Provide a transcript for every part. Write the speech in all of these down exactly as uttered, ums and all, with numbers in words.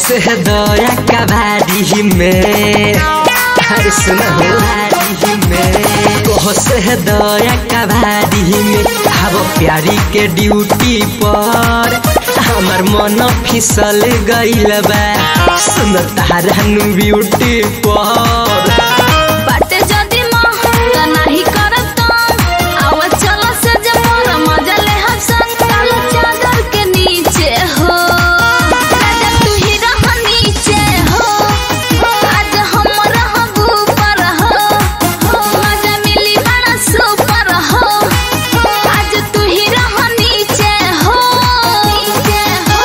से दया का भारी में हर सुना हो भारी में कोह से दया का भारी में अब प्यारी के ड्यूटी पर हमार मन फिसल गइल बा सुन तारा नु ब्यूटी पर बाटे जदी महंगा नाही करत आव चल से जे मोर मजा ले हसन काल चादर के नीचे हो राजा तू ही रह नीचे हो आज हम रहब ऊपर हो मजा मिली बड़ा सुपर हो आज तू ही रह नीचे हो नीचे हो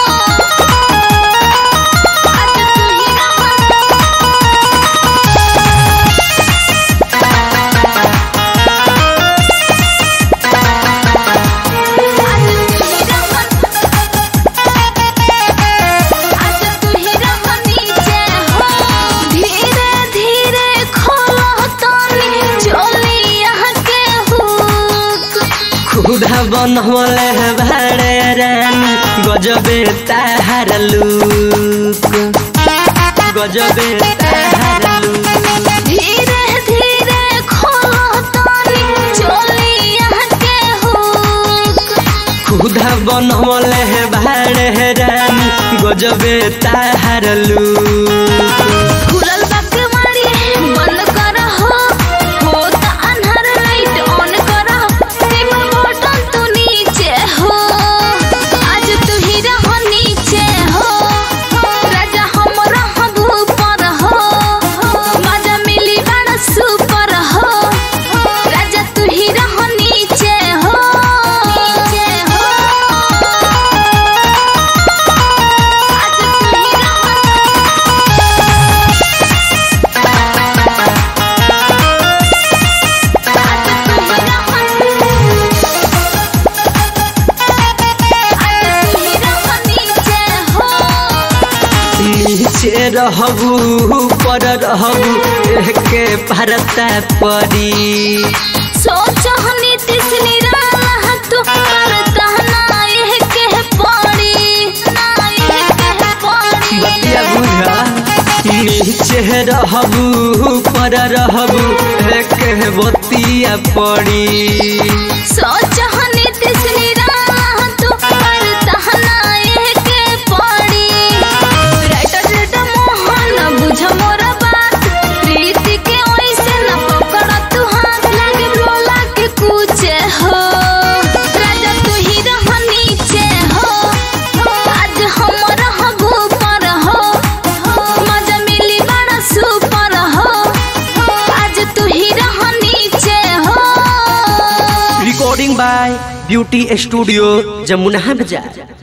आज तू ही खुदा बनवले भाड़े रानी गजबे ताहार लुक गजबे ताहार लुक धीरे धीरे खोलो तानी चोलिया के हुक खुदा बनवले भाड़े रानी गजबे ताहार लुक खुलल बकवाड़ी बंद कर हो हो त अन्हार लाइट ऑन कर टेबल बटन तू नीचे हो आज तू ही रह नीचे हो राजा हम रहब ऊपर हो मजा मिली बड़ा सुपर हो राजा तू ही रह नीचे हो नीचे हो आज तू ही रह नीचे रहबू पर रहबू एके परता परी सोच नीतीश निराला तू करता ना ये के पड़ी ना ये के पड़ी बतिया बुझा नीचे रहबू पर रहबू एके बतिया पड़ी सोच नीतीश निराला तू करता ना ये के पड़ी राइटर रेटर मोहन बुझ मोर बात प्रीति के ओइसे न पकड़ तू हाथ लागे बोला के कुछ हो राजा तू ही रह नीचे हो आज हम रहब ऊपर हो मजा मिली बड़ा सुपर हो आज तू ही रह नीचे हो recording by beauty studio Jamuna बाजार।